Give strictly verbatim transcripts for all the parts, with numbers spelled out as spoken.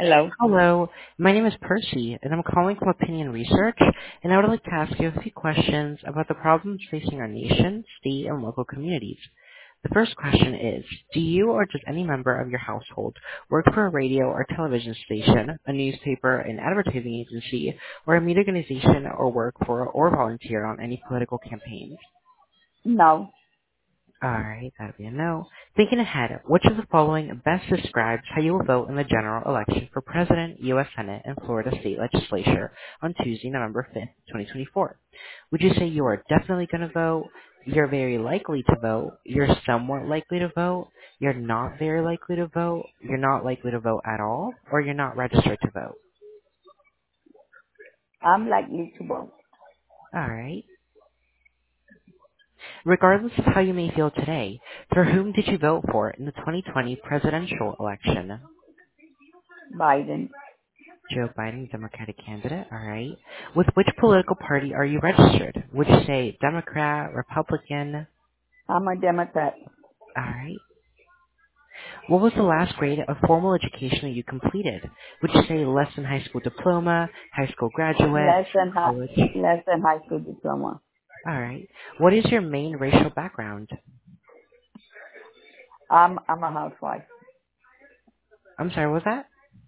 Hello. Hello, my name is Percy, and I'm calling from Opinion Research, and I would like to ask you a few questions about the problems facing our nation, state, and local communities. The first question is, do you or does any member of your household work for a radio or television station, a newspaper, an advertising agency, or a media organization, or work for or volunteer on any political campaigns? No. All right, that'd be a no. Thinking ahead, which of the following best describes how you will vote in the general election for President, U S. Senate, and Florida State Legislature on Tuesday, November fifth, twenty twenty-four? Would you say you are definitely going to vote, you're very likely to vote, you're somewhat likely to vote, you're not very likely to vote, you're not likely to vote at all, or you're not registered to vote? I'm likely to vote. All right. Regardless of how you may feel today, for whom did you vote for in the twenty twenty presidential election? Biden. Joe Biden, Democratic candidate. All right. With which political party are you registered? Would you say Democrat, Republican? I'm a Democrat. All right. What was the last grade of formal education that you completed? Would you say less than high school diploma, high school graduate, Less than high, college? less than high school diploma. All right. What is your main racial background? I'm I'm a housewife. I'm sorry, what was that?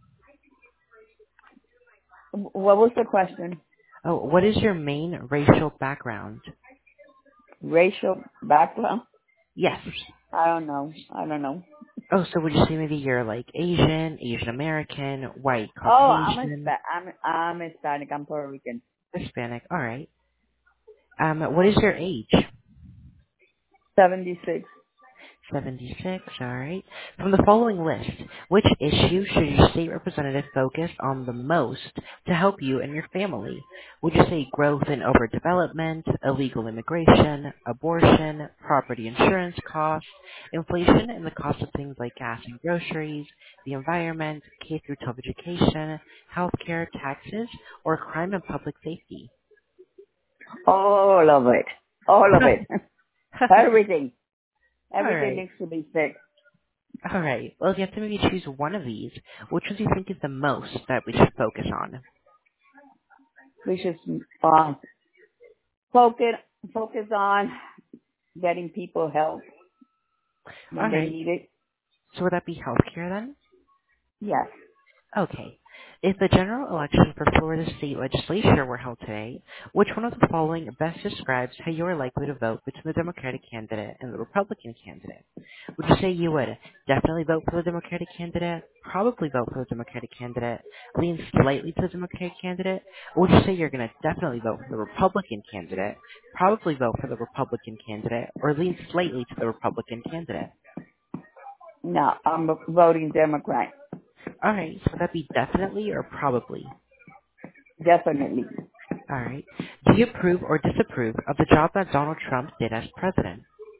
W- What was the question? Oh, what is your main racial background? Racial background? Yes. I don't know. I don't know. Oh, so would you say maybe you're like Asian, Asian American, white, Oh, I'm a Caucasian, Spa- I'm I'm Hispanic. I'm Puerto Rican. Hispanic? All right. Um, what is your age? Seventy-six. seventy-six, alright. From the following list, which issue should your state representative focus on the most to help you and your family? Would you say growth and overdevelopment, illegal immigration, abortion, property insurance costs, inflation and the cost of things like gas and groceries, the environment, K through twelve education, healthcare, taxes, or crime and public safety? All of it. All of it. Everything. Everything Alright. needs to be fixed. All right. Well, if you have to maybe choose one of these, which one do you think is the most that we should focus on? We should uh, focus focus on getting people help All when they right. need it. So would that be healthcare then? Yes. Okay. If the general election for Florida state legislature were held today, which one of the following best describes how you are likely to vote between the Democratic candidate and the Republican candidate? Would you say you would definitely vote for the Democratic candidate, probably vote for the Democratic candidate, lean slightly to the Democratic candidate, or would you say you're going to definitely vote for the Republican candidate, probably vote for the Republican candidate, or lean slightly to the Republican candidate? No, I'm voting Democrat. All right, so would that be definitely or probably? Definitely. All right. Do you approve or disapprove of the job that Donald Trump did as president?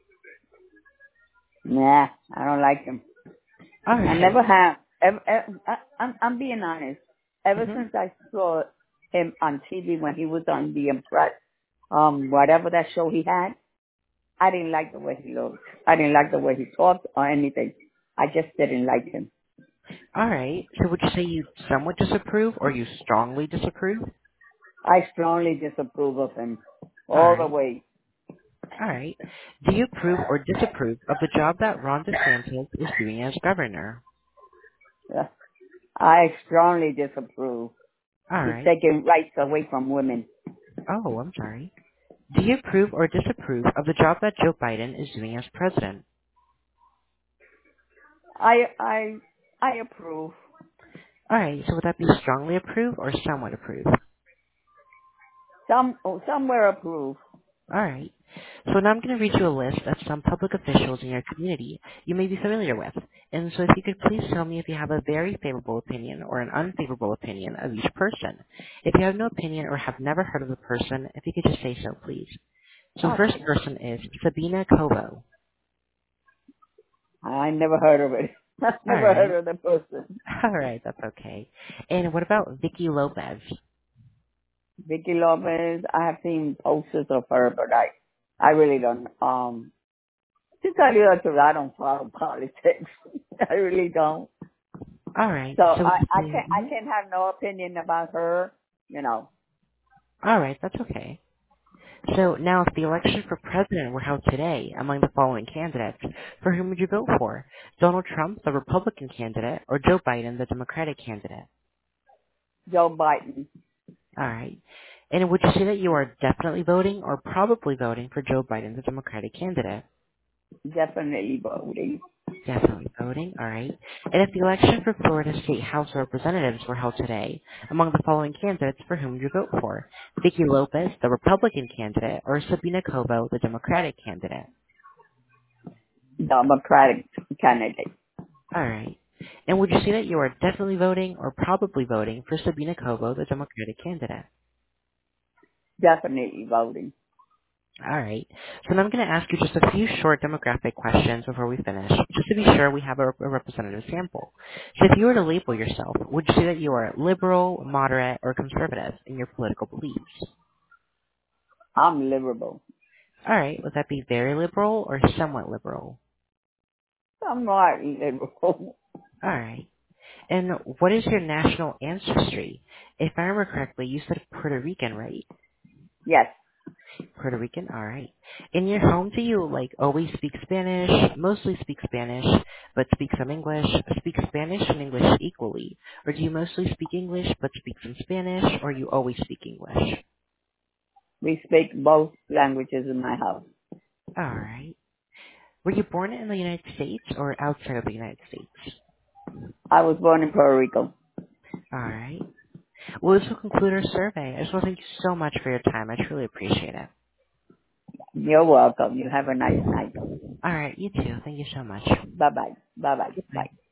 Nah, I don't like him. All I right. never have. Ever, ever, I, I'm, I'm being honest. Ever Mm-hmm. since I saw him on T V when he was on the Impress, um, whatever that show he had, I didn't like the way he looked. I didn't like the way he talked or anything. I just didn't like him. All right. So would you say you somewhat disapprove or you strongly disapprove? I strongly disapprove of him All all the right. way. All right. Do you approve or disapprove of the job that Ron DeSantis is doing as governor? Yeah. I strongly disapprove. All He's right. taking rights away from women. Oh, I'm sorry. Do you approve or disapprove of the job that Joe Biden is doing as president? I I I approve. All right. So would that be strongly approve or somewhat approve? Some somewhere approve. All right. So now I'm going to read you a list of some public officials in your community you may be familiar with. And so if you could please tell me if you have a very favorable opinion or an unfavorable opinion of each person. If you have no opinion or have never heard of the person, if you could just say so, please. So the first Okay. person is Sabina Kovo. I never heard of it. I've All never heard right. of the person. All right, that's okay. And what about Vicky Lopez? Vicky Lopez. I have seen posters of her, but I I really don't. Um, to tell you the truth, I don't follow politics. I really don't. All right. So So would I, you I say, can't, I mhm. can't have no opinion about her, you know. All right, that's okay. So now if the election for president were held today among the following candidates, for whom would you vote for? Donald Trump, the Republican candidate, or Joe Biden, the Democratic candidate? Joe Biden, All right. And would you say that you are definitely voting or probably voting for Joe Biden, the Democratic candidate? definitely voting. Definitely voting. All right. And if the election for Florida State House of Representatives were held today, among the following candidates, for whom would you vote for? Vicky Lopez, the Republican candidate, or Sabina Cobo, the Democratic candidate? Democratic candidate, All right. And would you say that you are definitely voting or probably voting for Sabina Cobo, the Democratic candidate? definitely voting. All right. So now I'm going to ask you just a few short demographic questions before we finish, just to be sure we have a, a representative sample. So if you were to label yourself, would you say that you are liberal, moderate, or conservative in your political beliefs? I'm liberal. All right. Would that be very liberal or somewhat liberal? I'm not liberal. All right. And what is your national ancestry? If I remember correctly, you said Puerto Rican, right? Yes, Puerto Rican, all right. In your home, do you like always speak Spanish, mostly speak Spanish, but speak some English, speak Spanish and English equally, or do you mostly speak English but speak some Spanish, or you always speak English? we speak both languages in my house. All right. Were you born in the United States or outside of the United States? I was born in Puerto Rico. All right. Well, this will conclude our survey. I just want to thank you so much for your time. I truly appreciate it. You're welcome. You have a nice night. All right. You too. Thank you so much. Bye bye. Bye bye. Goodbye. Bye.